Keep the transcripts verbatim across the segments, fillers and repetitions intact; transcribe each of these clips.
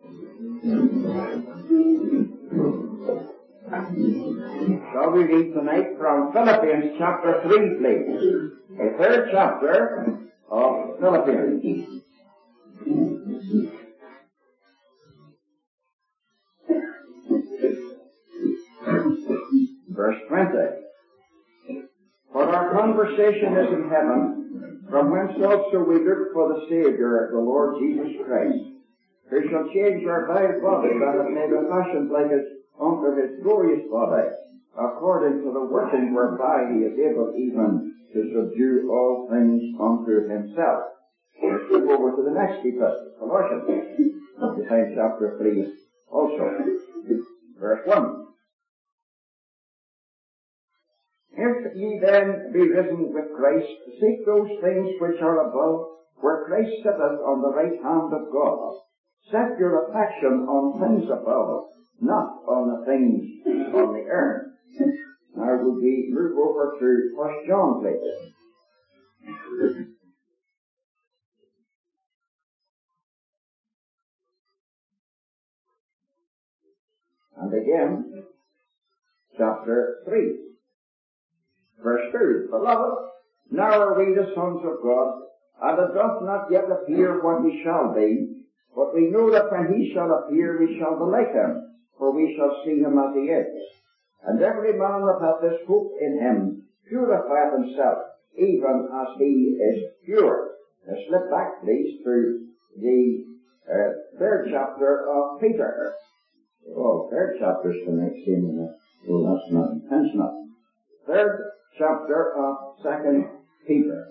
Shall we read tonight from Philippians chapter three, please? The third chapter of Philippians. Verse twenty. For our conversation is in heaven, from whence also we look for the Saviour, the Lord Jesus Christ, who shall change our vile body that it may be fashioned like as unto his glorious body, according to the working whereby he is able even to subdue all things unto himself. Let's flip over to the next epistle, Colossians, the same chapter three also. Verse one. If ye then be risen with Christ, seek those things which are above, where Christ sitteth on the right hand of God. Set your affection on things above, not on the things on the earth. Now would we move over to First John, please. And again, chapter three. Verse two, Beloved, now are we the sons of God, and it doth not yet appear what we shall be, but we know that when he shall appear we shall be like him, for we shall see him as he is. And every man that hath this hope in him purifieth himself, even as he is pure. Now slip back, please, to the uh, third chapter of Peter. Oh, third chapter's the next thing. Well, that's not intentional. Third chapter of Second Peter.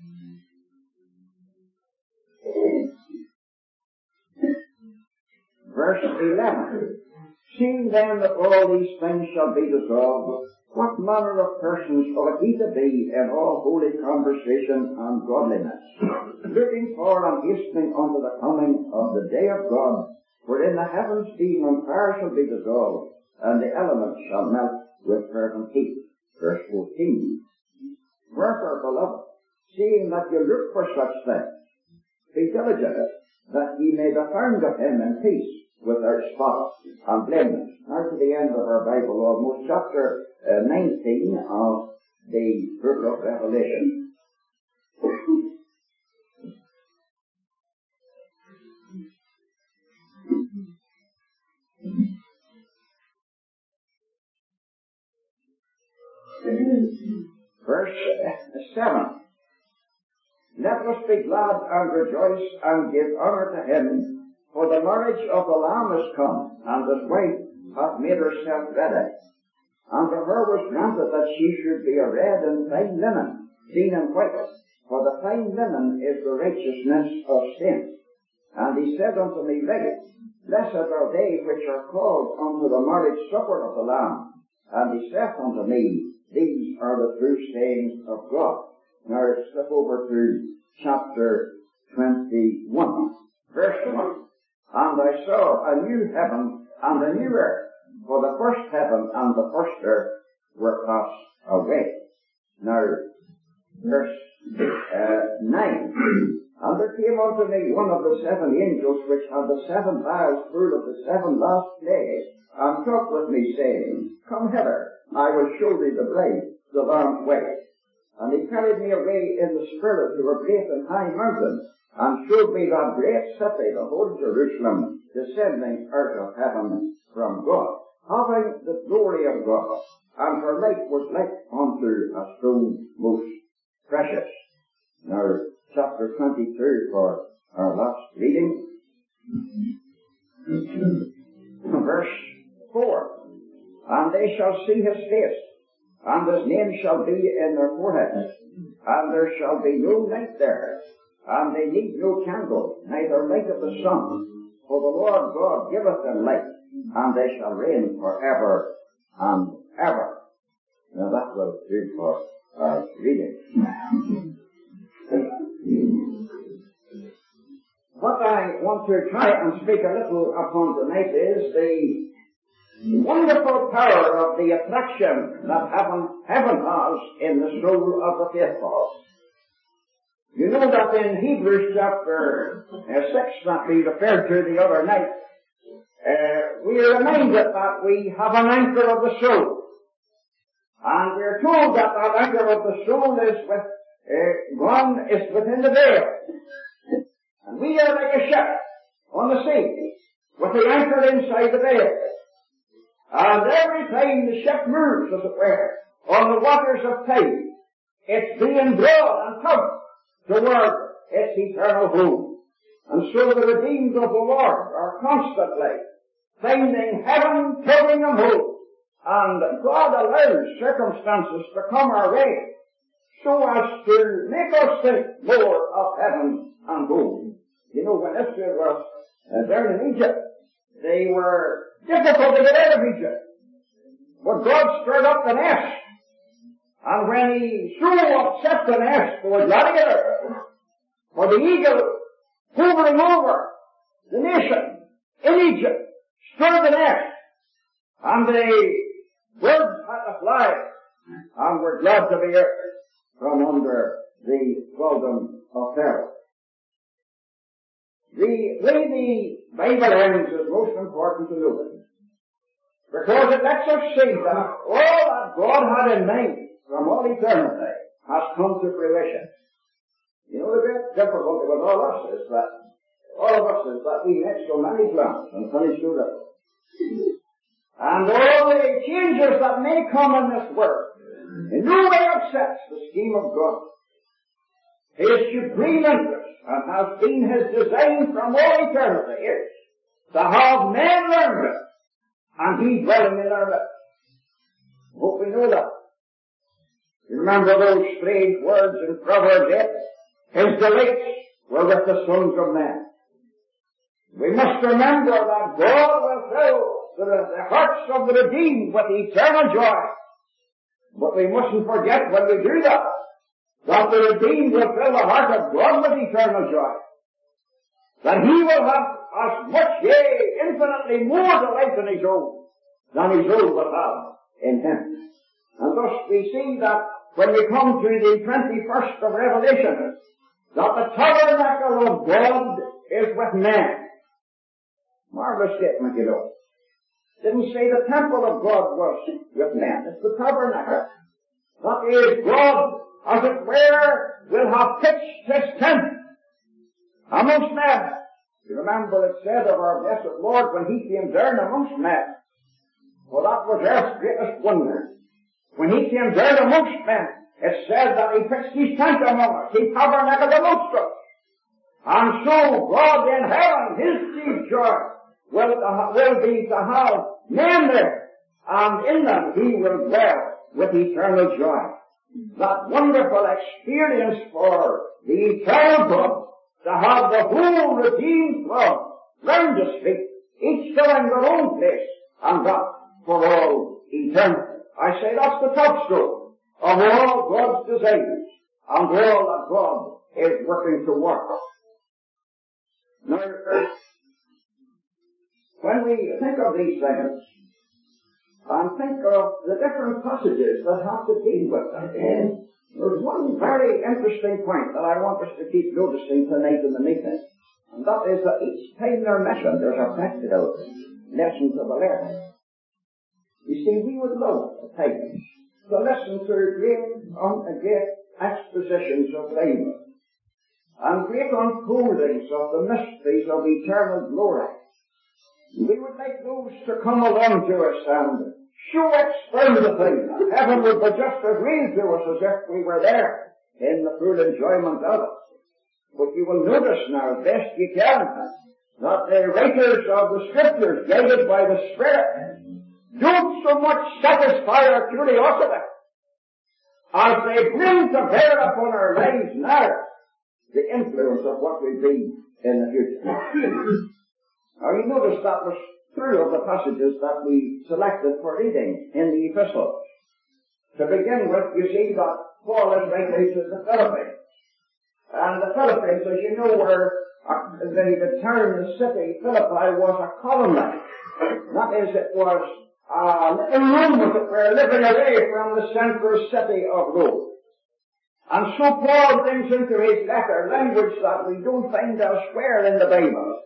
Verse eleven. Seeing then that all these things shall be dissolved, what manner of persons ought ye to be in all holy conversation and godliness, looking for and hastening unto the coming of the day of God, wherein the heavens being on fire shall be dissolved, and the elements shall melt with fervent heat. Verse fourteen. Wherefore, beloved, seeing that ye look for such things, be diligent that ye may be found of him in peace, without spot and blameless. Now to the end of our Bible, almost chapter uh, nineteen of the book of Revelation. Verse seven. Let us be glad and rejoice and give honour to him, for the marriage of the Lamb is come, and his wife hath made herself ready. And to her was granted that she should be arrayed in fine linen, clean and white, for the fine linen is the righteousness of saints. And he said unto me, Right, blessed are they which are called unto the marriage supper of the Lamb. And he saith unto me, These are the true sayings of God. Now let's flip over to chapter twenty-one, verse one. And I saw a new heaven and a new earth, for the first heaven and the first earth were passed away. Now, verse uh, nine. And there came unto me one of the seven angels which had the seven vials full of the seven last plagues, and talked with me, saying, Come hither, I will show thee the bride, the Lamb's wife. And he carried me away in the spirit to a great and high mountain, and showed me that great city, the whole Jerusalem, descending out of heaven from God, having the glory of God, and her light was like unto a stone most precious. Now, chapter twenty-two for our last reading. Verse four. And they shall see his face, and his name shall be in their foreheads, and there shall be no night there, and they need no candle, neither light of the sun, for the Lord God giveth them light, and they shall reign for ever and ever. Now that will do for our reading. What I want to try and speak a little upon tonight is the wonderful power of the attraction that heaven, heaven has in the soul of the faithful. You know that in Hebrews chapter uh, six that we referred to the other night, uh, we are reminded that we have an anchor of the soul. And we are told that that anchor of the soul is with, uh, one is within the veil. And we are like a ship on the sea, with the anchor inside the veil. And every time the ship moves, as it were, on the waters of time, it's being drawn and tugged toward its eternal home. And so the redeemed of the Lord are constantly finding heaven tugging them home. And God allows circumstances to come our way so as to make us think more of heaven and home. You know, when Israel was uh, down in Egypt, they were difficult to get out of Egypt. But God stirred up the nest. And when He so upset the nest for gladiator, for the eagle hovering over the nation in Egypt, stirred the nest, and the birds had to fly, and were glad to be out from under the thraldom of Pharaoh. The way the Bible ends is most important to know it, because it lets us see that all that God had in mind from all eternity has come to fruition. You know, the great difficulty with all of us is that, all of us is that we make so many plans and finish too little. And all the changes that may come in this world in no way upsets the scheme of God. His supreme interest, and has been His design from all eternity, is to have men learn it, and He dwelling in our midst. I hope we know that. You remember those strange words in Proverbs eight? His delights were with the sons of men. We must remember that God will fill the, the hearts of the redeemed with eternal joy. But we mustn't forget when we do that, that the redeemed will fill the heart of God with eternal joy. That He will have as much, yea, infinitely more delight in His own than His own will have in Him. And thus we see that when we come to the twenty-first of Revelation, that the tabernacle of God is with men. Marvelous statement, you know. Didn't say the temple of God was with men. It's the tabernacle. That is, God, as it were, will have pitched His tent amongst men. You remember it said of our blessed Lord when He came down amongst men. Well, that was earth's greatest wonder. When He came down amongst men, it said that He pitched His tent among us. He tabernacled amongst us. And so God in heaven, His chief joy, will, uh, will be to have men there, and in them He will dwell with eternal joy. That wonderful experience for the eternal God, to have the whole redeemed world round His feet, each filling their own place, and that for all eternity. I say that's the top stroke of all God's designs, and all that God is working to work. Now, when we think of these things, and think of the different passages that have to deal with them, there's one very interesting point that I want us to keep noticing tonight in the meeting, and that is that each time they're mentioned, there's a practical lesson to be learned. You see, we would love at times to listen to great, um, great expositions of Bible and great unfoldings of the mysteries of eternal glory. We would like those to come along to us and show explain the thing. Heaven would be just as real to us as if we were there in the full enjoyment of it. But you will notice now, best you can, that the writers of the Scriptures, guided by the Spirit, don't so much satisfy our curiosity as they bring to bear upon our lives now the influence of what will be in the future. Now you notice that was three of the passages that we selected for reading in the epistles. To begin with, you see that Paul is writing to the Philippines. And the Philippines, as you know, were uh, the, the term, the city, Philippi, was a colony. That is, it was a little room, as it were, living away from the central city of Rome. And so Paul brings into his letter language that we don't find elsewhere in the Bible.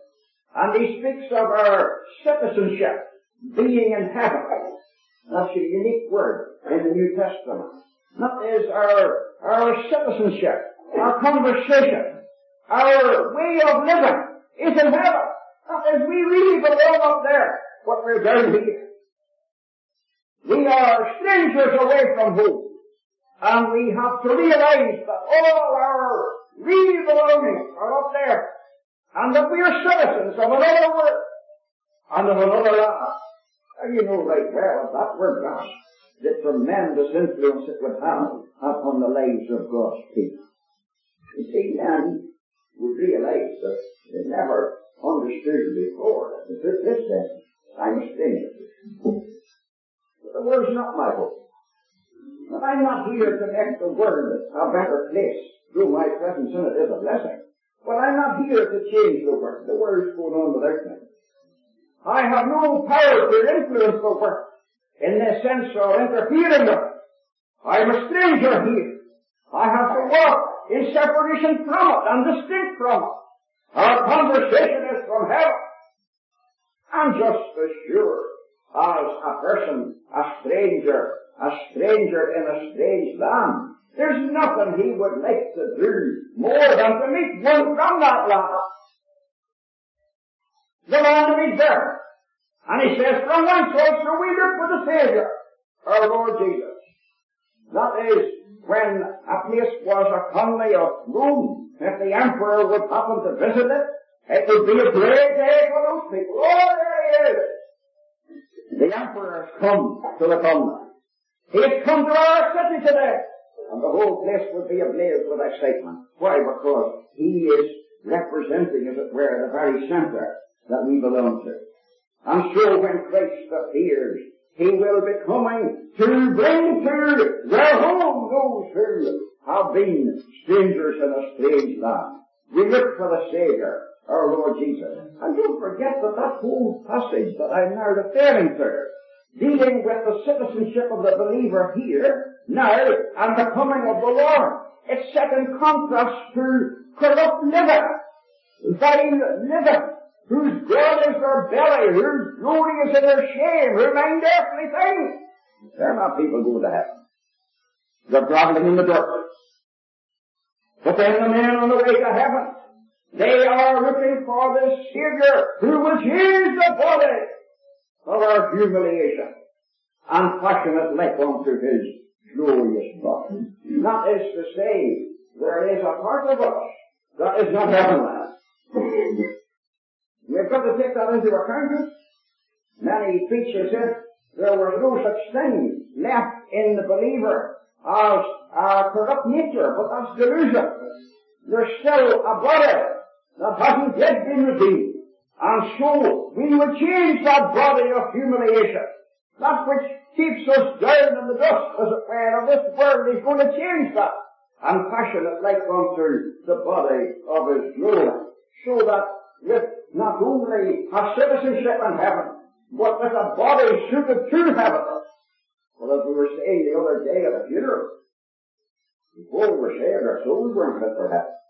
And he speaks of our citizenship being in heaven. That's a unique word in the New Testament. That is our, our citizenship, our conversation, our way of living is in heaven. That is, we really belong up there, but we're down here. We are strangers away from home. And we have to realize that all our real belongings are up there. And that we are citizens of another world and of another land. And you know right well that word God, the tremendous influence it would have upon the lives of God's people. You see, men would realize that they never understood before that this day I'm a stranger. But the word's not my hope. And I'm not here to make the world a better place through my presence in it is a blessing. But I'm not here to change the world. The world's going on without me. I have no power to influence the world in the sense of interfering with it. I'm a stranger here. I have to walk in separation from it and distinct from it. Our conversation is from heaven. I'm just as sure as a person, a stranger, a stranger in a strange land. There's nothing he would like to do more than to meet one from that land. The land of his birth. And he says, from whence also we look for the Saviour, our Lord Jesus. That is, when a place was a colony of Rome, if the emperor would happen to visit it, it would be a great day for those people. Oh, there he is! The emperor has come to the colony. He has come to our city today. And the whole place would be ablaze with excitement. Why? Because he is representing, as it were, the very centre that we belong to. And so when Christ appears, he will be coming to bring to their home those who have been strangers in a strange land. We look for the Saviour, our Lord Jesus. And don't forget that that whole passage that I'm now referring to, dealing with the citizenship of the believer here, now, and the coming of the Lord, it's set in contrast to corrupt living, vile living, whose God is their belly, whose glory is in their shame, who mind earthly things. They're not people going to heaven. They're groveling in the dirt. But then the men on the way to heaven, they are looking for this Saviour who will change the body of our humiliation and fashion it like unto his glorious body. That is to say, there is a part of us that is not heavenly. We've got to take that into account. Many preachers said there was no such thing left in the believer as a corrupt nature, but that's delusion. There's still a body that hasn't yet been redeemed. And so we will change that body of humiliation. That which keeps us down in the dust, as it were, of this world, is going to change that and fashion it like unto the body of his glory. So that with not only a citizenship in heaven, but with a body suited to heaven. Well, as we were saying the other day at a funeral, before we were saved, our souls weren't fit for heaven.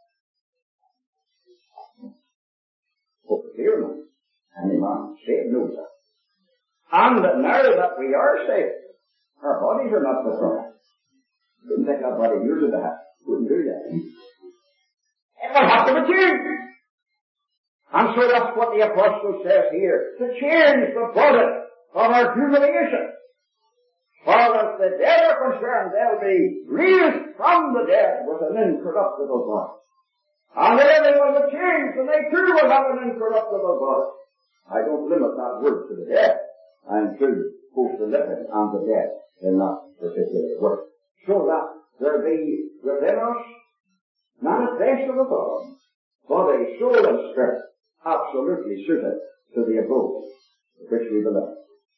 But the fear not, any man saved knows that. And that now that we are saved, our bodies are not fit for heaven. Couldn't take that body years into heaven. Wouldn't do that. It will have to be changed. And so that's what the apostle says here, to change the body of our humiliation. For as the dead are concerned, they'll be raised from the dead with an incorruptible body. And then they will be changed, and they too will have an incorruptible body. I don't limit that word to the dead. I include both the living and the dead in that particular word. So that there be within us manifest of the God, body, soul, and spirit, absolutely suited to the abode to which we belong.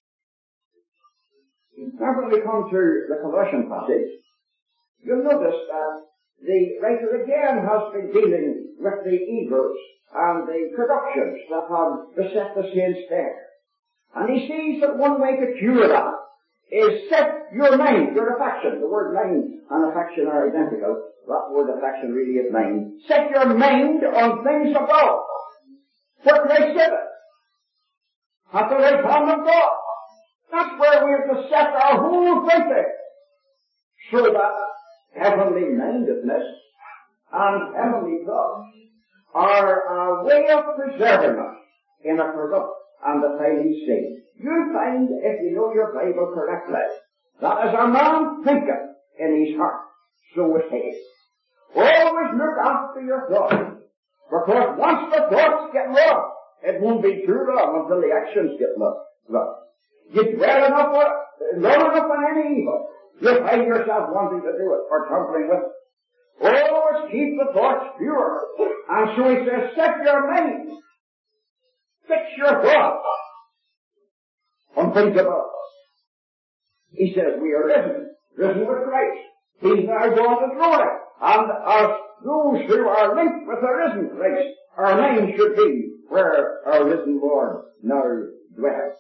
Now when we come to the Colossian passage, you'll notice that the writer again has been dealing with the evils and the corruptions that have beset the saints there. And he sees that one way to cure that is set your mind, your affection. The word mind and affection are identical. That word affection really is mind. Set your mind on things above. where Christ sitteth, at the right hand of God. That's where we have to set our whole thinking, so that heavenly mindedness and heavenly thoughts are a way of preserving us in a corrupt and a failing state. You'll find, if you know your Bible correctly, that as a man thinketh in his heart, so is he. Always look after your thoughts, because once the thoughts get lost, it won't be too long until the actions get lost. You dwell enough on it, long enough on any evil, you'll find yourself wanting to do it or tumbling with it. Always keep the thoughts pure. And so he says, set your mind, fix your thoughts on things above. He says, we are risen, risen with Christ. He's now gone to glory. And as those who are linked with the risen Christ, our mind should be where our risen Lord now dwells.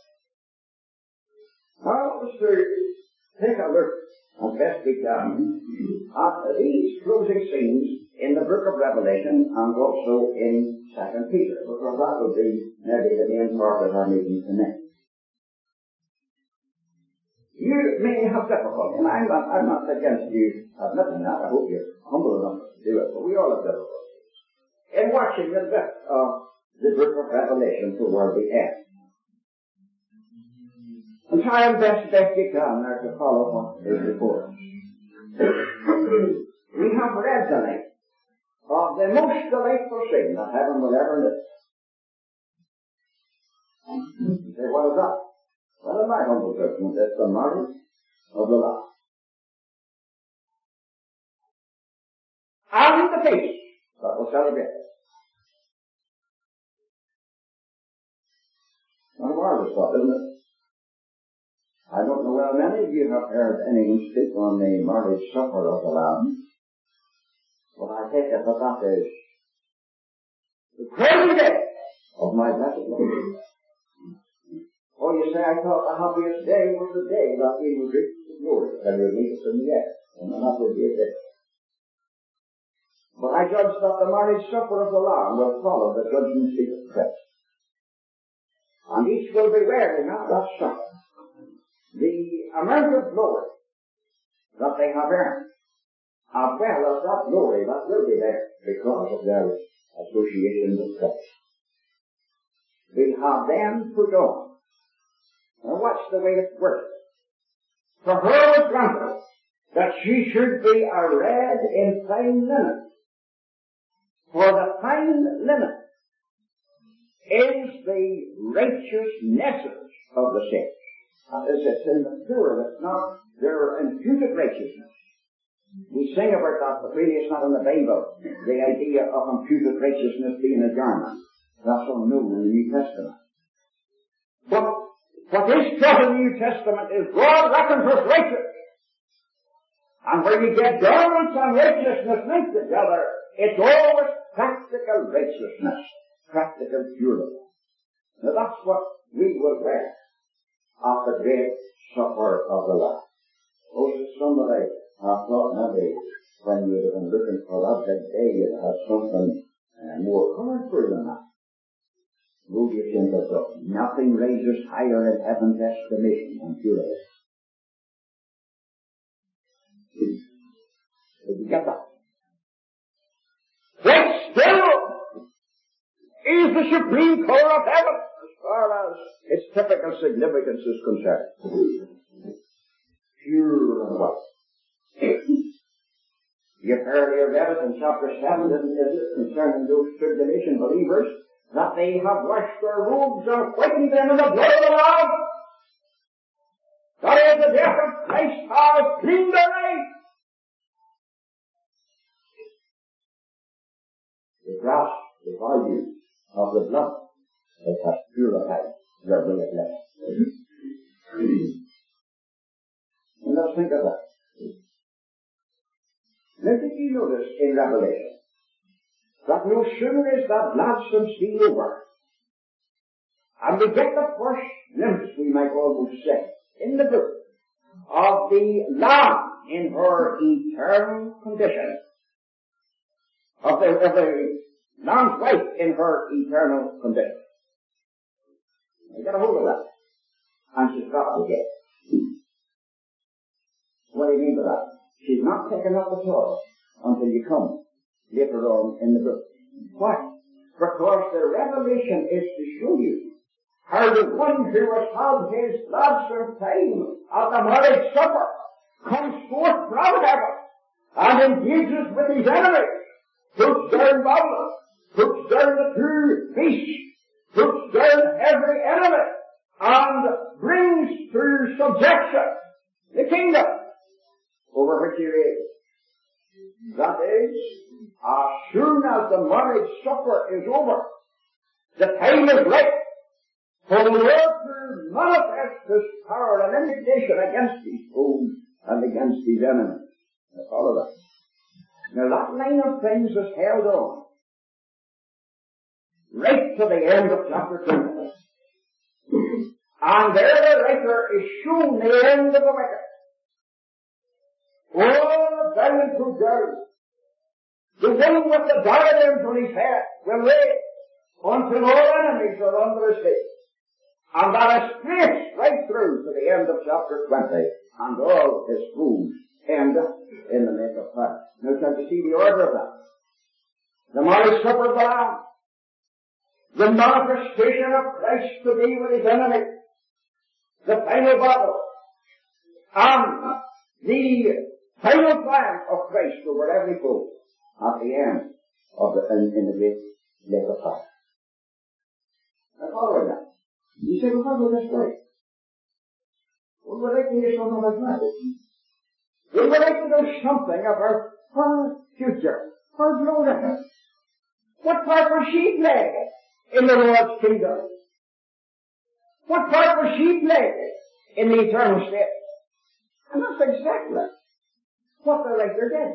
Now, let's take a look, as best we can, at these closing scenes in the book of Revelation and also in Second Peter, because that will be maybe the main part of our meeting tonight. You may have difficulty, and I'm not, I'm not against you admitting that. I hope you're humble enough to do it, but we all have difficulties in watching the bit of the book of Revelation toward the end. And try and best best you can there to follow what is before us. We have read tonight of the most delightful thing that heaven will ever live. You say, what is that? Well, in my humble judgment, it's the marriage of the Lamb. And the feast that will celebrate it. Not a marvelous thought, isn't it? I don't know whether many of you have heard anyone speak on the marriage supper of the Lamb, but I take it that that is the crowning day of my blessed Lord. Oh, you say, I thought the happiest day was the day that we would reach the glory and we would meet us in the air, and that would be a day. But I judge that the marriage supper of the Lamb will follow the judgment seat of Christ. And each will be wearing at that supper the amount of glory that they have earned, as well as that glory that will be there because of their association with Christ. We have then put on. Now watch the way it works. For her was granted that she should be arrayed in fine linen. For the fine linen is the righteousness of the saints. That is, it's in the plural, it's not their imputed righteousness. We sing about that, but really it's not in the Bible, the idea of imputed righteousness being a garment. That's unknown in the New Testament. But what is taught in the New Testament is God reckons us righteous. And when you get garments and righteousness linked together, it's always practical righteousness, practical purity. Now that's what we will wear at the great supper of the Lamb. Oh, so somebody, I thought maybe when you would have been looking for that big day, you'd have something uh, more colorful than that. Go get into the nothing raises higher in heaven's estimation than purity. Did you get that? What still is the supreme color of heaven as far as its typical significance is concerned? Pure and white. You've earlier read it in chapter seven, isn't it, concerning those tribulation believers, that they have washed their robes and whitened them in the blood of the Lamb. That is, the death of Christ has cleaned their lives. The grasp, the value of the blood that has purified their will of life. And let's think of that. Now, did you notice in Revelation that no sooner is that blaspheme seal over, and we get the first glimpse, we might almost say, in the book, of the Lamb in her eternal condition, of the, of the man's wife in her eternal condition. You get a hold of that. And she's got to get. What do you mean by that? She's not taken up at all until you come later on in the book. Why? Because the revelation is to show you how the one who has had his gladsome time at the marriage supper comes forth from heaven and engages with his enemies, puts down Babylon, puts down the two beasts, puts down every enemy, and brings to subjection the kingdom over which he reigns. That is, as soon as the marriage supper is over, the time is right for the Lord to manifest his power and indignation against his foes and against his enemies. Now follow that. Now that line of things is held on right to the end of chapter two. And there the writer is shown the end of the wicked. All down through down. The one with the diadems on his head will reign until all enemies are under his feet. And that is traced right through to the end of chapter twenty, and all his fools end in the lake of fire. Now can you see the order of that? The marriage supper of the Lamb, the manifestation of Christ to be with his enemies, the final battle, and the final triumph of Christ over every foe at the end of the, in, in the great lake of fire. Now following that, you say, well, how will this work? Well, we'd like to hear something like that. We would like to know something about her future, her glory. What part will she play in the Lord's kingdom? What part will she play in the eternal state? And that's exactly what the writer did.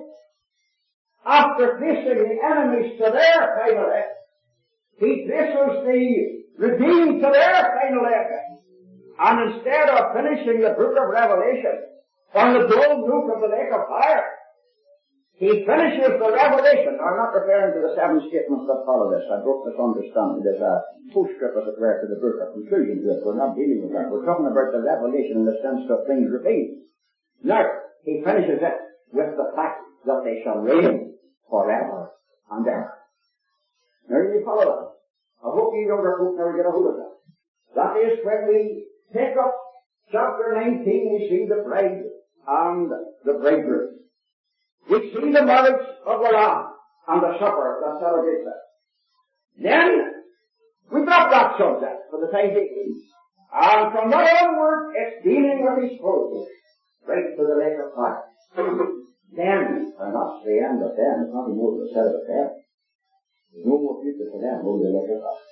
After placing the enemies to their final end, he places the redeemed to their final end. And instead of finishing the book of Revelation on the dull note of the lake of fire, he finishes the revelation. I'm not referring to the seven statements that follow this. I broke this understanding. There's a postscript, as it were, to the book, a conclusion to it. We're not dealing with that. We're talking about the revelation in the sense of things revealed. Now, he finishes it with the fact that they shall reign forever and ever. Now, you follow that? I hope you younger folk never get a hold of that. That is when we take up chapter nineteen, we see the bride and the bridegroom. We see the marriage of the Lamb and the supper that celebrates it. Then, we drop that subject for the time being. And from that onward, it's dealing with his foes, right to the lake of fire. Then, and that's the end of them, it's nothing more to be said about them. There's no more future for them, only the lake of fire.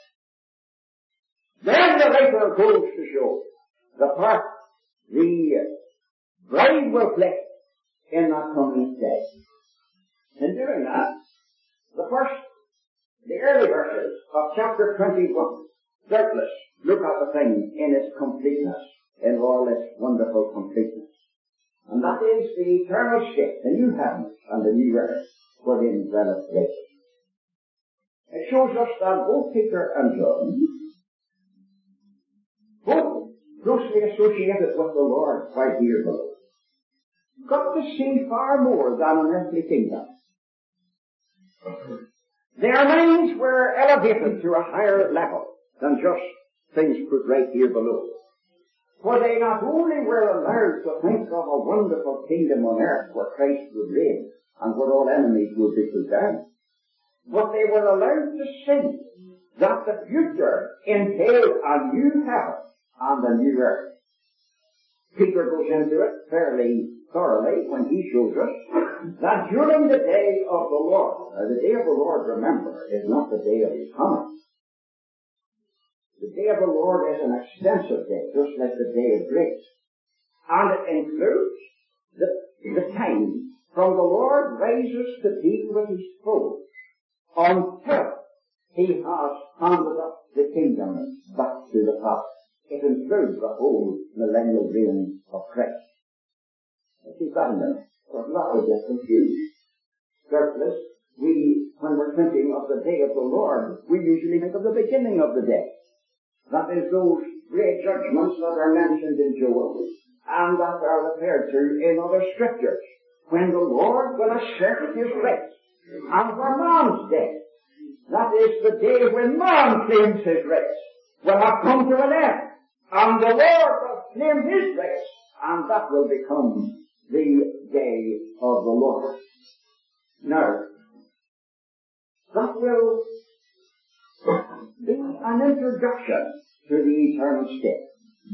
Then the writer goes to show the part the bride will play in that coming day. In doing that, the first, the early verses of chapter twenty-one, doubtless look at the thing in its completeness, in all its wonderful completeness. And that is the eternal state, the new heavens and the new earth, wherein dwelleth grace. It shows us that both Peter and John, both closely associated with the Lord right here below, got to see far more than an earthly kingdom. Their minds were elevated to a higher level than just things put right here below. For they not only were allowed to think of a wonderful kingdom on earth where Christ would reign and where all enemies would be put down, but they were allowed to see that the future entailed a new heaven and a new earth. Peter goes into it fairly thoroughly when he shows us that during the day of the Lord, now the day of the Lord, remember, is not the day of his coming. The day of the Lord is an extensive day, just like the day of grace. And it includes the, the time from the Lord rises to deal with his foes until he has handed up the kingdom back to the Father. It includes the whole millennial reign of Christ. Keep that in there, or that will get confused. Doubtless, we, when we're thinking of the day of the Lord, we usually think of the beginning of the day. That is those great judgments that are mentioned in Joel and that are referred to in other scriptures. When the Lord will assert his rights. And for man's day, that is the day when man claims his rights, will have come to an end. And the Lord will claim his rights, and that will become the day of the Lord. Now, that will be an introduction to the eternal state.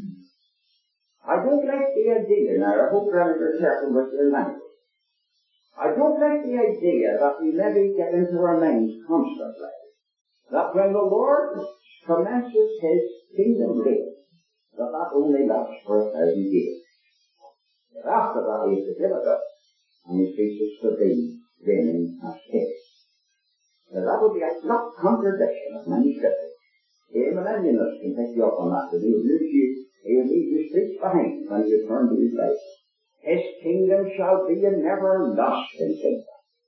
I don't like the idea, now I hope you're careful with your language. I don't like the idea that we maybe get into our minds constantly that when the Lord commences his kingdom reign, that that only lasts for a thousand years. But after that he is to give it up, and he ceases to be reigning as king. Now that would be a flat contradiction of many scriptures. The millennialists can take you up on that, and he'll lose you, he'll leave you streets behind when you turn to his life. His kingdom shall be an everlasting kingdom,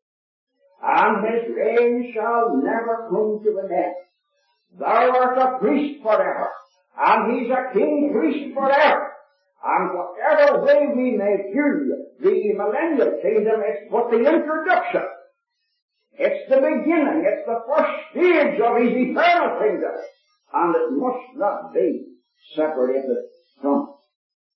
and his reign shall never come to an end. Thou art a priest forever, and he's a king priest forever. And whatever way we may view the millennial kingdom, it's but the introduction. It's the beginning, it's the first stage of his eternal kingdom, and it must not be separated from it.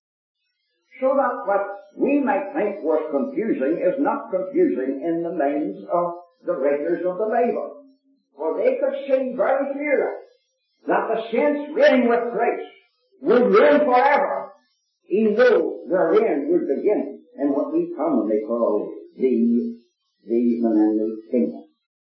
So that what we might think was confusing is not confusing in the minds of the writers of the Bible. For they could see very clearly that the saints reigning with Christ would reign forever, even though their reign would begin in what we commonly call the, the millennial kingdom.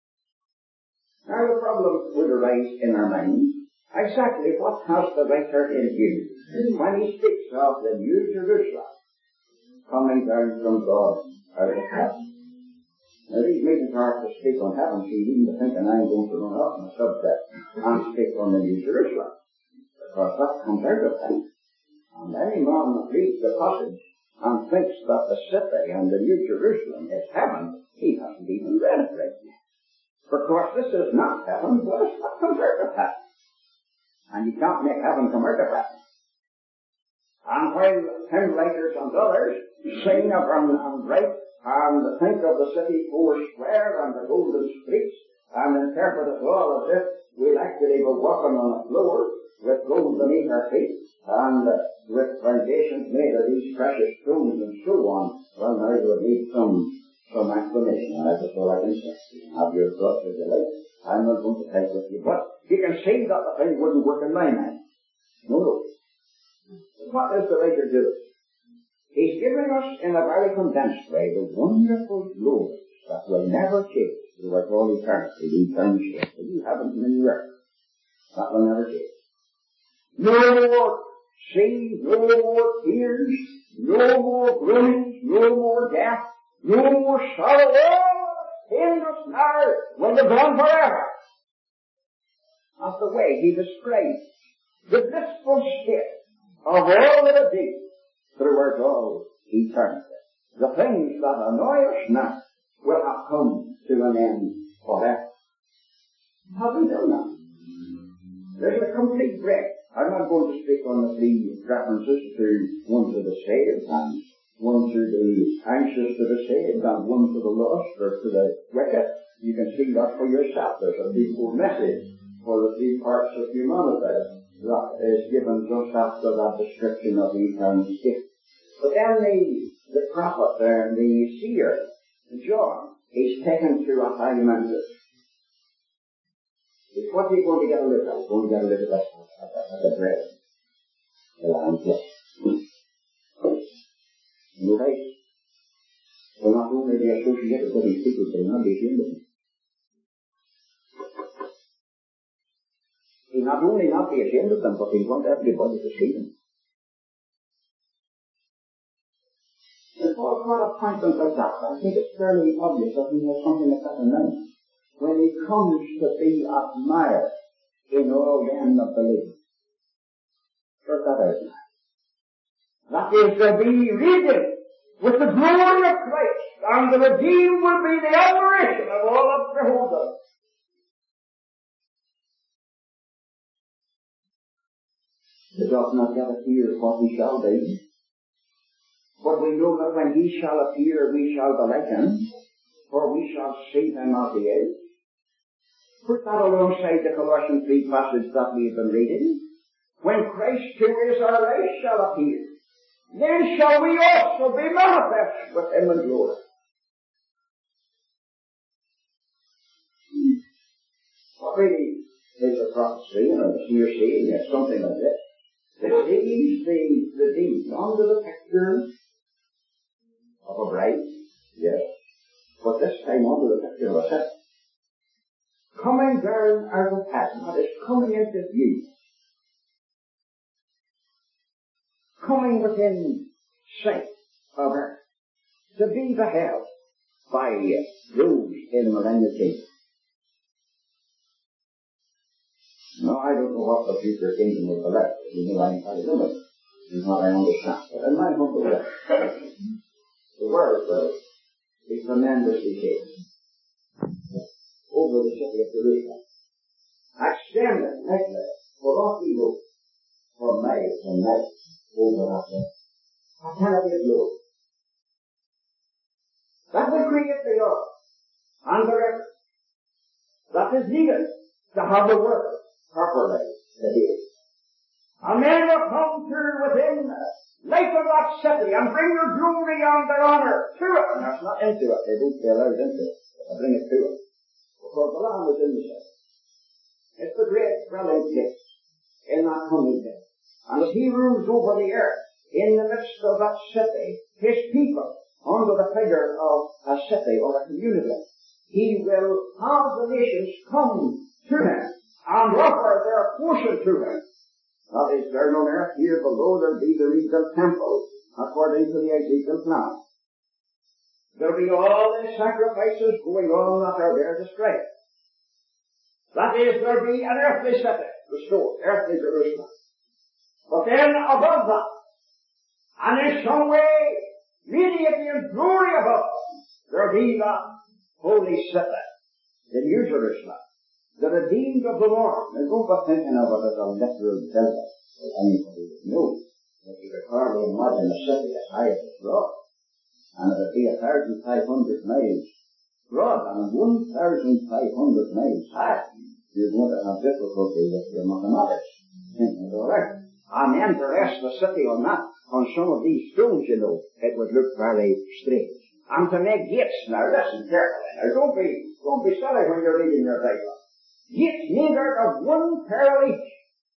Now the problem would arise in our minds. Exactly what has the writer in view when he speaks of the New Jerusalem coming down from God out of heaven? Now these meetings are to speak on heaven, so you needn't think that I'm going to run off on a subject and speak on the New Jerusalem, because that comes out of heaven. And any man that reads the passage and thinks that the city and the New Jerusalem is heaven, he hasn't even read it right yet. Because this is not heaven, but it's what comes out of heaven. And you can't make heaven come out of heaven. And while hymn writers and others sing of and, and write and think of the city four square and the golden streets and interpret it all as if we'll actually be walking on a floor with gold beneath our feet and uh, with foundations made of these precious stones and so on, well now you would need some, some explanation. That's all I can say. You have your thoughts as you like. I'm not going to take with you, but you can see that the thing wouldn't work in my mind. No, no. What is the writer doing? He's giving us in a very condensed way the wonderful glories that will never change throughout all eternity, the eternal state. You haven't in the earth. That will never change. No more sea, no more tears, no more groanings, no more death, no more sorrow. All painless now will be gone forever. That's the way he describes the blissful state of all that it is throughout all eternity. The things that annoy us now will have come to an end forever. Haven't done that. There's a complete break. I'm not going to speak on the three references to one to the saved and one to the anxious to the saved and one to the lost or to the wicked. You can see that for yourself. There's a threefold message for the three parts of humanity that is given just after that description of the eternal state. But then the, the prophet there, the seer, John, he's taken to a high mountain. It's what he's going to get a look at. He's going to get a look at that, at the, at the bread, the lamb's flesh. No right. So not only they associated with these people, but not be ashamed of them. He not only not be ashamed of them, but he wants everybody to see them. And for quite a appointment like that, I think it's fairly obvious that he has something like that in mind when he comes to be admired in all them that believe. Put that out now. That is to be reading with the glory of Christ, and the redeemed will be the admiration of all that behold them. It does not yet appear what he shall be, but we know that when he shall appear, we shall be like him, for we shall see him as he is. Put that alongside the Colossians three passage that we've been reading. When Christ who is our life shall appear, then shall we also be manifest with him in glory. What really is a prophecy, and a seer saying is something like this. That these, the, the deeds, under the picture of a bride, yes, but this time under the picture of a sister, coming down out of heaven, that is coming into view, coming within sight of her, to be beheld by those in millennial kingdom. No, I don't know what the future kingdom will be like. You know, I'm kind of limited. It's what I understand. But in my humble way, the world will be tremendously changed over the city of Jerusalem. Extended like that, for rocky road, for miles and miles over that way. A canopy of glory. That will create the earth and the river that is needed to have the world properly that is. And men will come through within the life of that city and bring their glory and their honor to it. And that's not into it. They don't be allowed into it. They bring it to it. Because the Lamb is in the city. It's the great dwelling place in that coming day. And as he rules over the earth, in the midst of that city, his people, under the figure of a city or a community, he will have the nations come to him and offer their portion to him. That is, there on earth, here below there be the regal temple, according to the Ezekiel plan. There be all the sacrifices going on that are there displayed. That is, there be an earthly city restored, earthly Jerusalem. But then above that, and in some way radiating in glory above, there be that holy city, the New Jerusalem, the redeemed of the Lord. Now don't be thinking of it as a literal building, or anybody would know, that you could hardly imagine a city as high as it's broad, and it would be a thousand five hundred miles broad, and one thousand five hundred miles high. You're going to have difficulty with your mathematics, thinking it all out. And then to rest the city on that, on some of these stones, you know, it would look very strange. And to make gates, now listen carefully, now don't be, don't be silly when you're reading your Bible. Gates made out of one pearl each.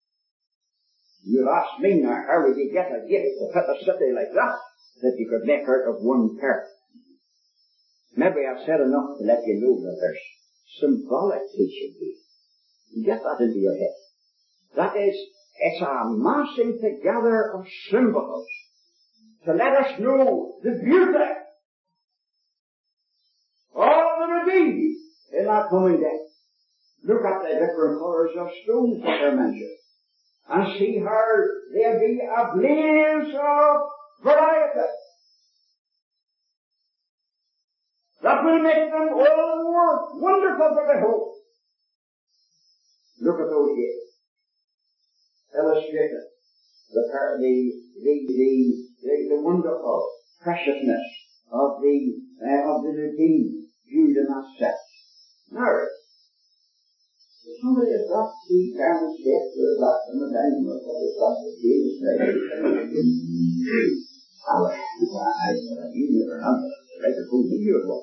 You'd ask me now, how would you get a gate to fit a city like that, that you could make out of one pearl? Maybe I've said enough to let you know that there's symbolic teaching here. You get that into your head. That is, it's a massing together of symbols to let us know the beauty of the redeemed in that coming day. Look at the different colors of stones that are mentioned, and see how there be a blaze of variety that will make them all more wonderful to behold. Look at those gates. Illustrated the, the, the, the, the, the wonderful preciousness of the, uh, of the redeemed viewed in that set. Now, somebody has got to see down the steps to the black and the dining room, but it's got to see the stage. You never remember. Like a fool you it was.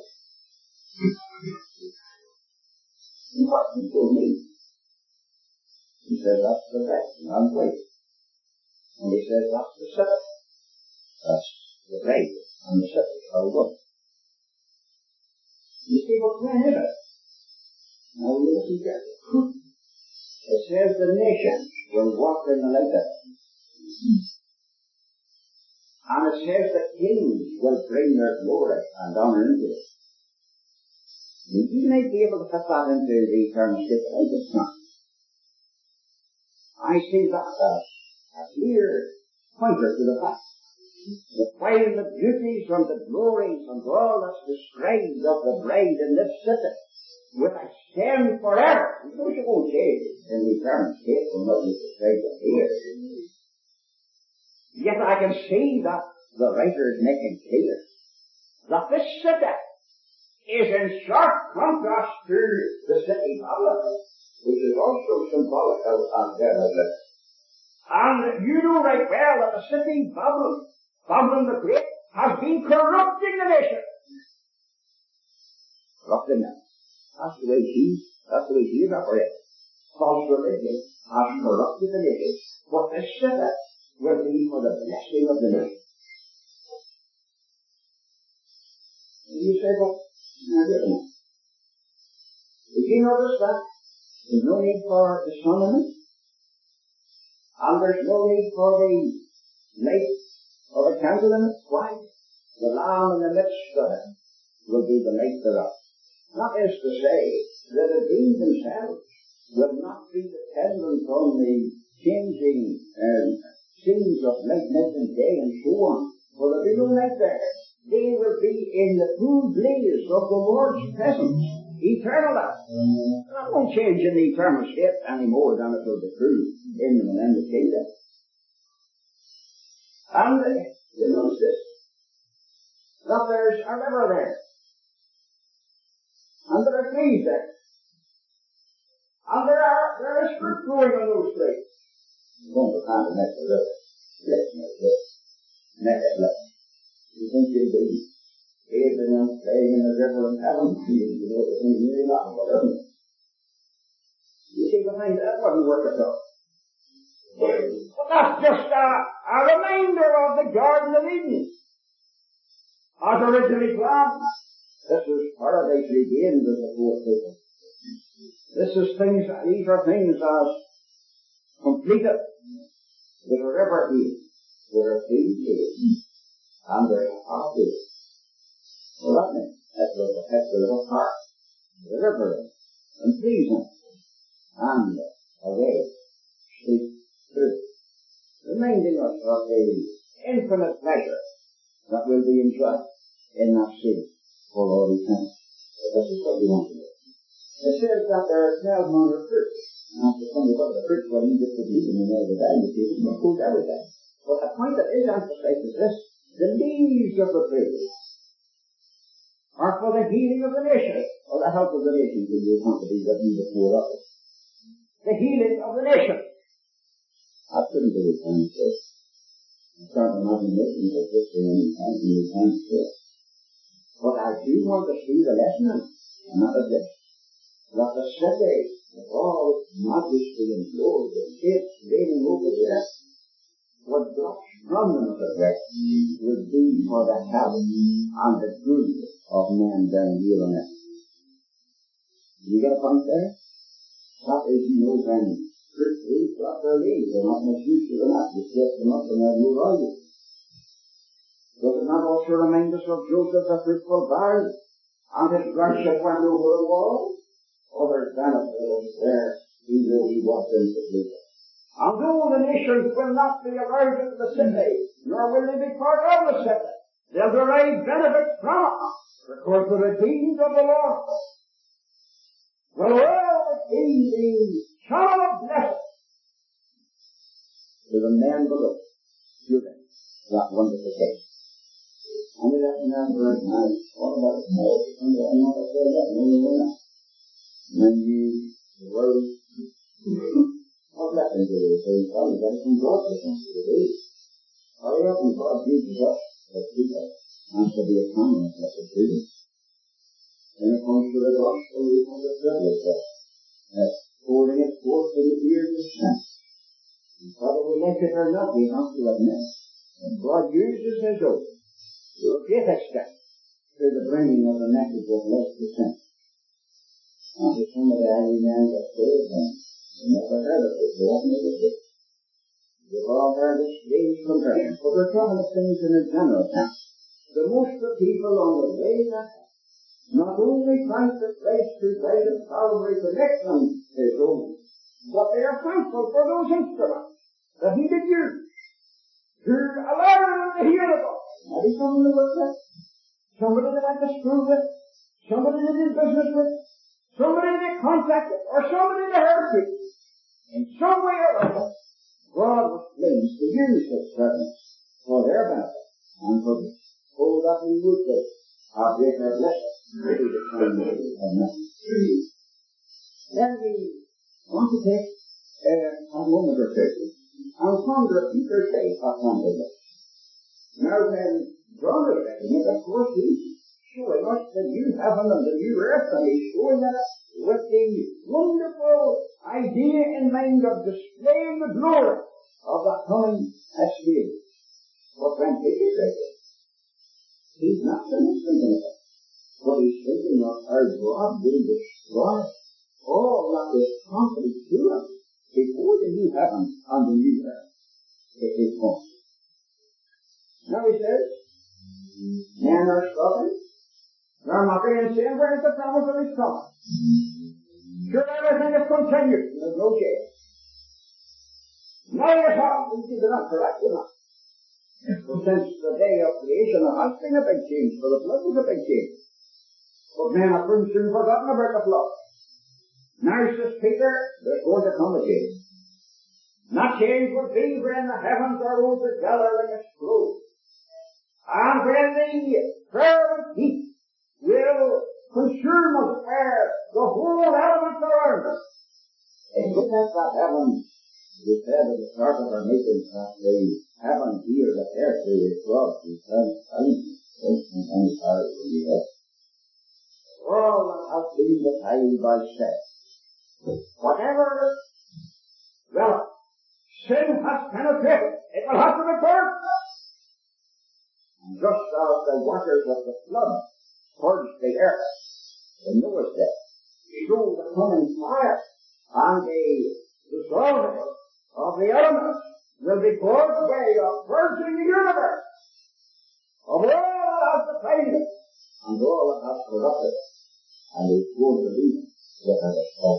What he told me. He says that's the rest, and I'm waiting. And he says that's the city. That's the grave, and the city, all one. You see what's going in it? Now you listen carefully. It says the nations will walk in the light of it. And it says the kings will bring their glory and honor into it. You may be able to fit that into the eternal state, but I just not. I see that as a clear pointer to the fact while the beauties and the glories and all that's described of the bride in this city will extend forever. You know, you won't change in the eternal state from what is described up here. Yet I can see that the writer is making clear that this city is in sharp contrast to the city Babylon, which is also symbolic of Babylon. And you know right well that the city Babylon, Babylon the Great, has been corrupting the nation. Corrupting them. That's the way she, that's the way she operates. False religion has corrupted the nation. But this city will be for the blessing of the nation. And you say, well, now wait a minute. Did you notice that there's no need for the sun in it? And there's no need for the light or the candle in it? Why? The Lamb in the midst of it will be the light thereof. That is to say, that the beings themselves will not be dependent on the changing um, scenes of night, night and day and so on. For there will be no night there. They will be in the full blaze of the Lord's presence, eternally. That won't change in the eternal state any more than it will be true in the millennial kingdom. And uh, you notice this, that there's a river there, and there are trees there, and there are there is fruit growing on those trees. You don't have to next to the river. Listen to this. Next to it. You think you'll be bathing and playing in the river in heaven? You know the thing really laughable, doesn't it? You see behind that wouldn't work at all. But that's just a, a reminder of the Garden of Eden. As originally planned, this is paradise regained as the poor people. This is things, these are things as completed. There's a river here. There are trees here. And there's a park here. Well, that means that was a picture of a park. The river and trees in it. And a way street through, reminding us of the infinite pleasure that will be enjoyed in that city for all eternity. So this is what we want to do. It says that there are twelve manner of fruits. And after some of the fruits were in distribution in all the time, the people will food everything. But the point that is emphasized is this: the leaves of the tree are for the healing of the nation, or the health of the nation, when you want to be written before us. The healing of the nation. I couldn't do it time to I start imagination of this in any time in the time to But I do want to see the lesson in it, and that is this: that the city of all majesty and glory and faith reigning over the earth, what God's prominence of it would be for the health and the good of men down here on earth. You get a point there? That is, you know, when fruit trees drop their leaves, they're not much use to them up. You set them up and they're no value. Does it not also remind us of Joseph the fruitful vine and his branches went over the wall? Other benefits there, he really was into fruit. And though the nations will not be allowed into the city, nor will they be part of the city, they'll derive benefits from it, because the redeemed of the Lord will all receive the channel of blessing to the men below, to them, that wonderful case. And we have to remember right now, what about it more? And I'm not going to say that, no, no, no. When you rose, what happened to the same time? That from God that comes to the day. How often God uses us as people and to be a common of what we do. When it comes to the gospel, we have the privilege of uh, pouring it forth in the ears of saints. And whether we like it or not, we have to admit that God uses His own to a great extent to the bringing of the message of life to saints. And to some of the early men that saved them, we never heard of it. We haven't heard of it. We've all heard of strange conversions, but we're talking of things in a general sense. The most of the people on the way that not only thank the Christ who died at Calvary to make them His own, but they are thankful for those instruments that He did use to to allow them to hear the gospel. Maybe somebody that worked with, somebody that went to school with, somebody that did business with, somebody that contacted, or somebody that heard preach. In some way or other, God was pleased to use His servants for their benefit and for this. Oh, that we would take our greater blessing. Maybe the time of message. Then we want to take uh, a moment or two and ponder Peter's faith upon the list. Now when John is writing it, of course he's showing us the new heaven and the new earth, and he's showing it with the wonderful idea in mind of displaying the glory of the coming experience. But when Peter says it, he's not so much thinking of it, but he's thinking of how God will destroy all that is contrary to us before the new heaven and the new earth is come. Now he says, men are struggling, they're mocking and saying, where is the promise of His coming? Sure, everything is continued, there's no change. Now you're talking, you see, they're not correct enough. So since the day of creation, there has been a big change, for the flood was a big change. But men have pretty soon forgotten about the flood. Now, says Peter, there's going to come a change. And that change will be when the heavens are rolled together like a scroll. And when the fervent heat will consume us where the whole elements around us. And look at that heaven. We said at the start of our meeting that the heaven here, the earth, is God, He said, and any power will be there. All that has been defined by step. Whatever, well, sin has penetrated, it will have to be purged. And just as the waters of the flood purged the earth in Noah's day, so the coming fire and the dissolving of the elements will be God's way of purging the universe of all that has defined it and all that has corrupted it, and is going to be without a fault.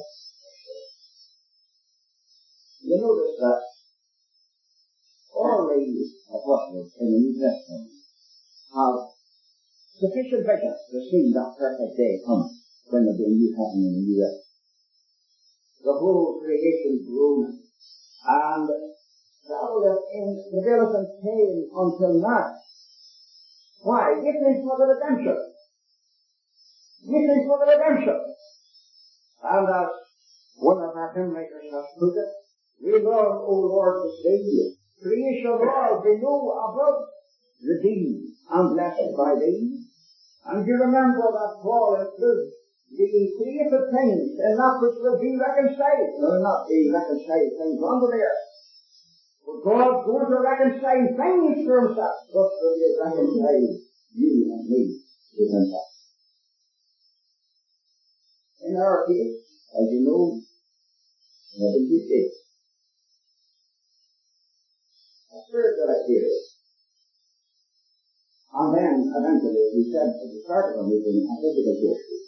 You notice that all the apostles in the New Testament have sufficient vision to see that perfect day coming when there'll be a new heaven and a new earth. The whole creation groaning and traveled in travaileth and pain until now. Why? Waiting for the redemption. Waiting for the redemption. And as one of our hymn makers has put it, we long, O Lord, to see you. Creation all below, above, redeemed and blessed by thee. And you remember that Paul includes the created things and that which will be reconciled. Will not be reconciled things unto the earth. For God's going to reconcile things to Himself, just as He has reconciled you and me to Himself. In our case, as you know, what did you say? A spiritual experience. And then, eventually, we said at the start of the meeting, a physical experience.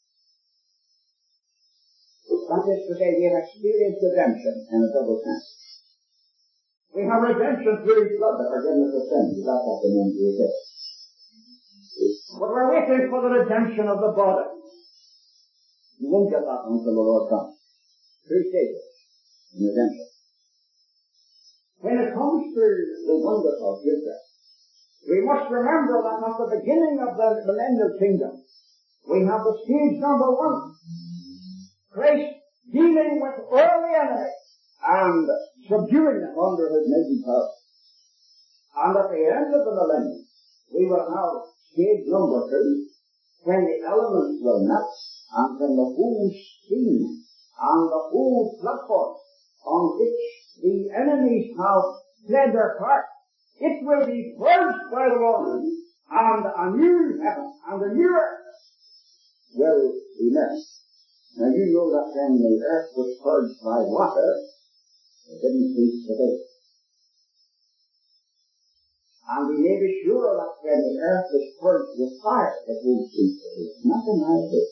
That is to say, we have experienced redemption in a double sense. We have redemption through His blood, the forgiveness of sins. That's what the name is. But we're waiting for the redemption of the body. You won't get that until the Lord comes. Three stages in redemption. When it comes to the wonder of future, we must remember that at the beginning of the millennial kingdom, we have the stage number one. Christ dealing with all the enemies and subduing them under His mighty power. And at the end of the millennium, we will have stage number two, when the elements will melt, and when the whole scheme and the whole platform on which the enemies have played their part, it will be purged by the Lord, and a new heaven and a new earth will be met. Now you know that when the earth was purged by water, it didn't cease to be. And we may be sure that when the earth is purged with fire, it won't cease to be. Not deny it.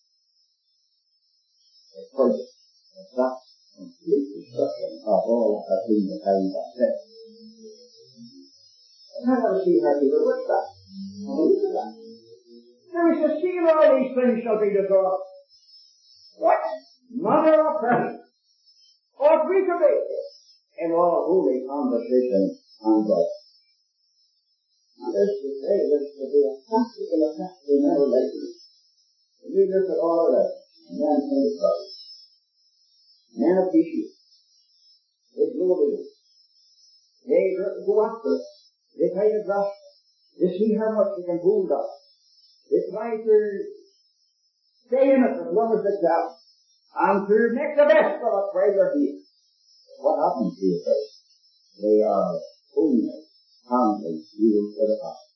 It purges. It's that complete destruction of all that has been defined by sin. I want to see her here. What's that? Oh, look at that. Now he says, see all these things shall be dissolved. What manner of person ought we to be in all holy conversation on God? Now this to say, this to be a practical effect in our life. We look at all of that, and then think of Christ. Men appreciate. They glory. They go after it. They try to grasp it. They see how much they can hold up. They try to stay in it as long as they can, and to make the best of it while they're here. What happens to you, friends? They are only harmful evil for the heart.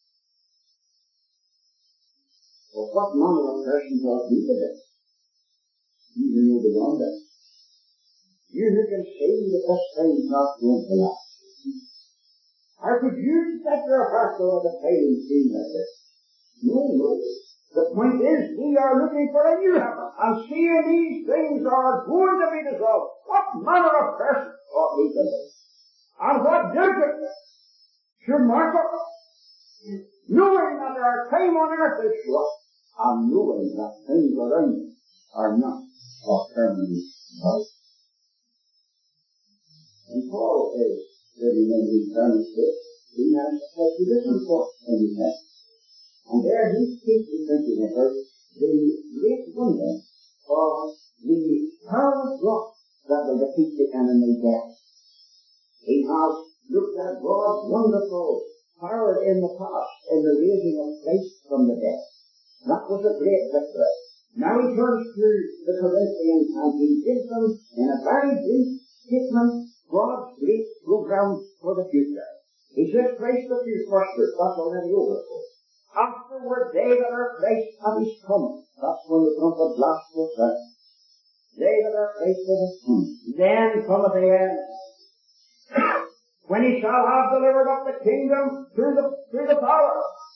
But what manner of persons ought we to be? You who know the wonder. You who can say that this thing's not going to last. How could you set your heart over the failing scene like this? No, no. The point is, we are looking for a new heaven, and seeing these things are going to be dissolved. What manner of person ought we to be? And what duty should mark us? Knowing that our time on earth is short, and knowing that things around us are not of permanent value. And Paul is very many times this. He has said to this report in his head. And there he speaks in about the great wonder of the power of God that will defeat the enemy death. He has looked at God's wonderful power in the past in the raising of Christ from the dead. That was a great victory. Now he turns to the Corinthians and he gives them in a very brief statement God's great program for the future. He says Christ the first, that's already over. Afterward, they that are Christ have his coming. That's when the trumpet blast will sound. They that are Christ have his coming. Then cometh the end, when he shall have delivered up the kingdom through the through the power.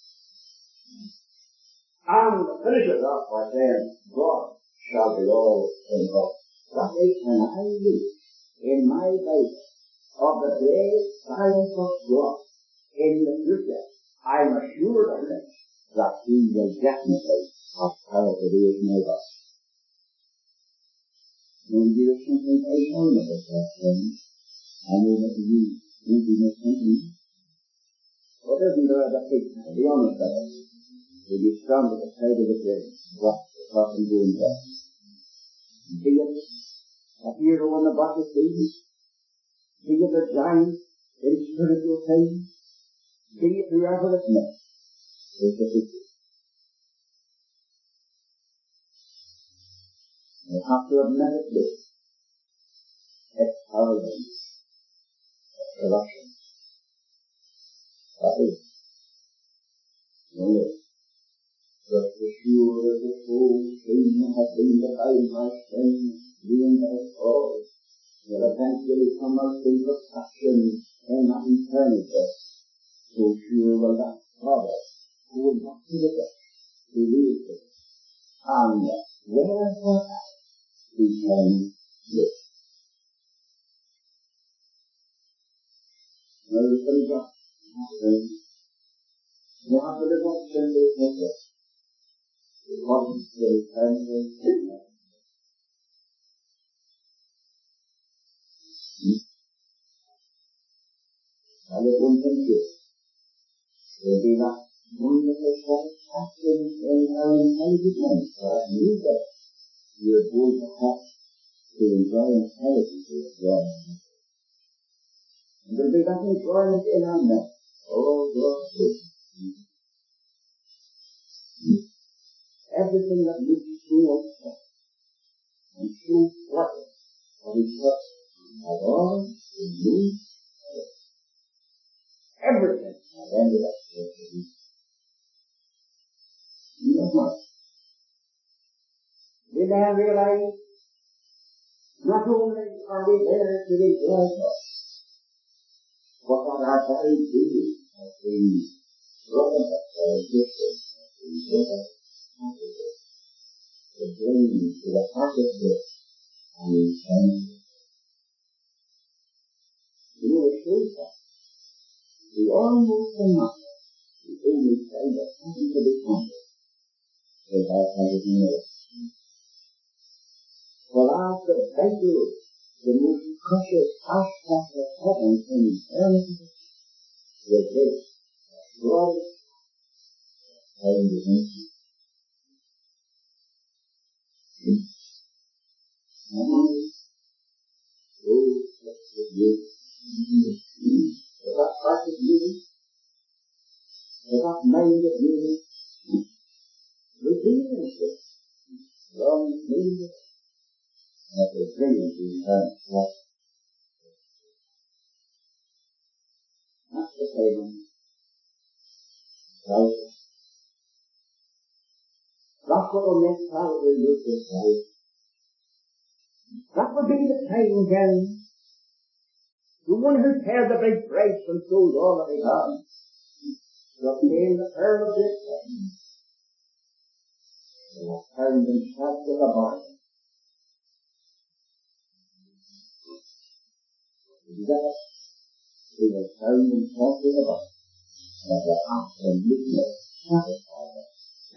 And finishes off by saying, God shall be all in all. That is when I read in my Bible of the great silence of God in the future, I'm assured of this, that he will definitely have power to do his neighbor. When you do something very wrong with that thing, I know that you won't be mistaken. What isn't there as a pig, to be honest with us, will be strong at the side of the grave, what the person doing there. Be it a hero on the battlefield, be it a giant in spiritual things, be it whoever it may, is the victory. You have to admit it with it's horrible. It's corruption. That is. No, no. But the sure as the soul came and has been defiled by sin, ruined by fall, will eventually come out in perfection in that eternity. So sure will that Father, who will not to the death, believe it, and wherefore he can live. Now the things up, you have to live up to this message. It wasn't the eternity. I will one thing here. There will be that wonderful satisfaction in our intelligence for a new day. We are going to have to enjoy intelligence with God. And there will be that enjoyment in our midst. Oh, God, good. Everything that looks so upset and so worthy of his work has all been moved. Everything has ended up with the You know what? We then realize not only are we there to enjoy God, but that our very being has been broken up by a distance and broken the brain to the heart of this and return. You know, it shows that we almost a month, the only thing that happened to be conquered was our everything else. For as the vital, the most precious aspect of heaven in eternity was this, God and the ancient. And oh, that's the beauty. For that heart of beauty, for that mind of beauty, redeeming it, long needed, that will bring us to eternal life. That's the payment. Right? That's what will make Calvary look this way. That would be the time when the one who paid the big price and sold all that he had to obtain the pearl of this heaven will have found himself with a bargain. That he will found himself with a bargain that will absolutely satisfy him.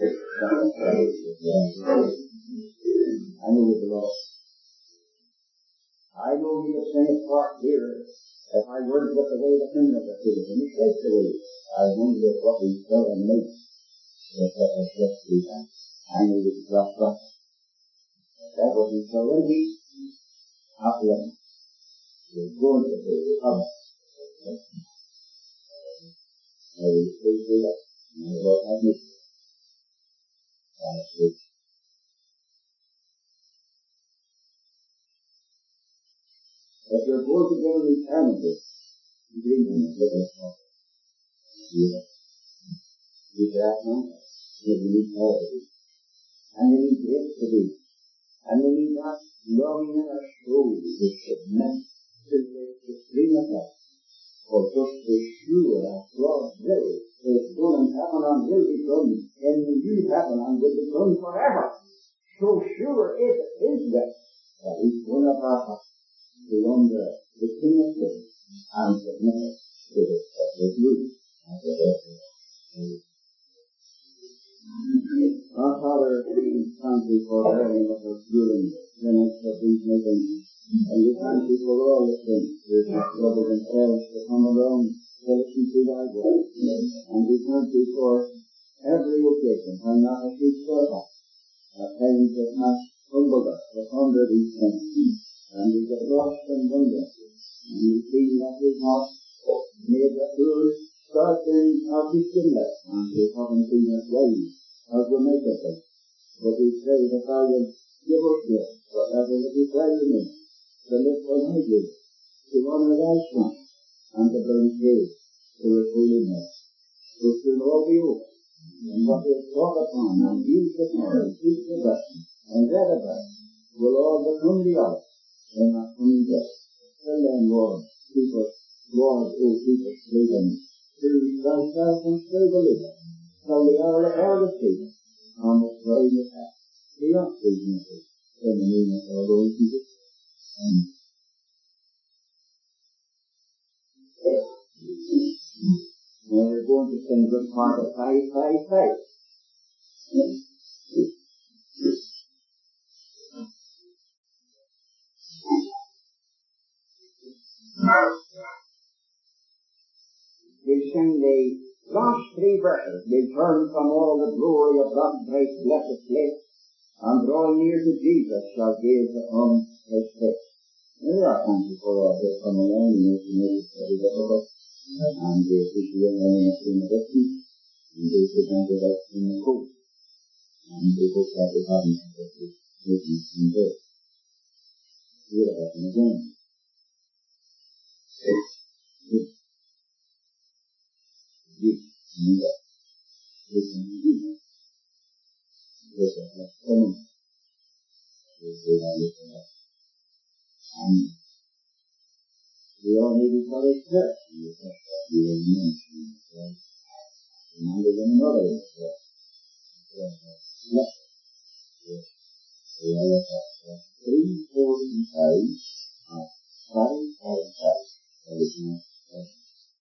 I know the Lord. I know he was saying part here, if I were to look away the thing that I did, and he takes away, I wonder what we fell and make, if that was just to that. I knew it was dropped up. That wasn't so easy. After that, we're going to do the other. I will speak to that, and the Lord have me. That's it. If you're going to give an eternity, you bring them a little talk. Yeah. You that now? You need eternity. And you need grace to do. And you need that longing in our soul which submit to the supreme effect. For just to be sure that God's will is done in heaven and will be done in the new heaven and will be done forever. So sure is it His will that each one of our hearts to under the King of Kings and submit to His perfect rule as it is. Our Father, we thank you for bearing with us ruling the next of these meetings, and we thank you for all the things which have troubled themselves to come along to listen to thy word, and we thank you for every occasion when not a sheep stood up, at times that has humbled us to ponder these things. And we get lost and wonder, and we feel that we have made the fool start in our Christian life, and we haven't seen us wise as we make of it. But we say that thou wilt give us this, whatever it is well in us, to live for thy good, to honour thy Son, and to bring praise to his holiness. So should all be open, and what we have thought upon, and used upon, and teach about, and read about, will all become the other. In our coming day. Till then, Lord, keep us, Lord, oh, keep us living through thyself and still believe till the hour of our decision on this very path. We are pleasing to in the name of our Lord Jesus. Amen. Now we're going to sing good part of five, five, five. We sing the last three verses. We turn from all the glory of that great blessed place, and drawing near to Jesus shall gaze upon his face. Now we are thankful for all this from along, and this is very difficult, and we appreciate learning it in the distance, and we present it out in the coast, and we hope that we haven't had this witness in this. We'll have it again. Six. Six. You, you, listen to you. Listen to us. Come on. Listen to us. And we all need each other's prayer. We will mention it. Remember one another. Yes. Yes. Three, four, and five. Five, five, five.